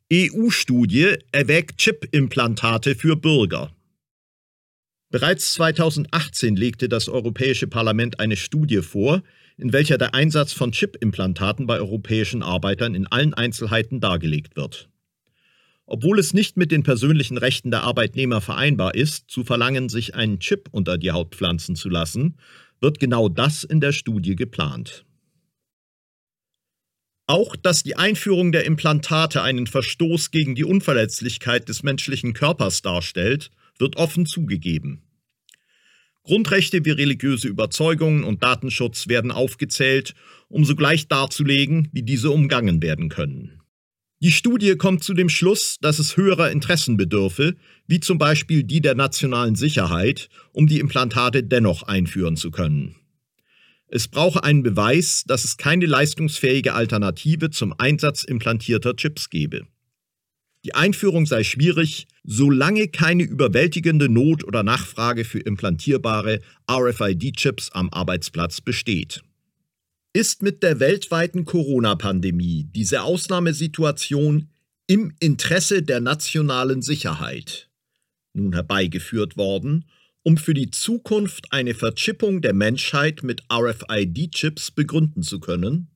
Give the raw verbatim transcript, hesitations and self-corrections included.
E U-Studie erwägt Chip-Implantate für Bürger. Bereits zweitausendachtzehn legte das Europäische Parlament eine Studie vor, in welcher der Einsatz von Chip-Implantaten bei europäischen Arbeitern in allen Einzelheiten dargelegt wird. Obwohl es nicht mit den persönlichen Rechten der Arbeitnehmer vereinbar ist, zu verlangen, sich einen Chip unter die Haut pflanzen zu lassen, wird genau das in der Studie geplant. Auch, dass die Einführung der Implantate einen Verstoß gegen die Unverletzlichkeit des menschlichen Körpers darstellt, wird offen zugegeben. Grundrechte wie religiöse Überzeugungen und Datenschutz werden aufgezählt, um sogleich darzulegen, wie diese umgangen werden können. Die Studie kommt zu dem Schluss, dass es höherer Interessen bedürfe, wie zum Beispiel die der nationalen Sicherheit, um die Implantate dennoch einführen zu können. Es brauche einen Beweis, dass es keine leistungsfähige Alternative zum Einsatz implantierter Chips gebe. Die Einführung sei schwierig, solange keine überwältigende Not oder Nachfrage für implantierbare R F I D-Chips am Arbeitsplatz besteht. Ist mit der weltweiten Corona-Pandemie diese Ausnahmesituation im Interesse der nationalen Sicherheit nun herbeigeführt worden, um für die Zukunft eine Verchippung der Menschheit mit R F I D-Chips begründen zu können?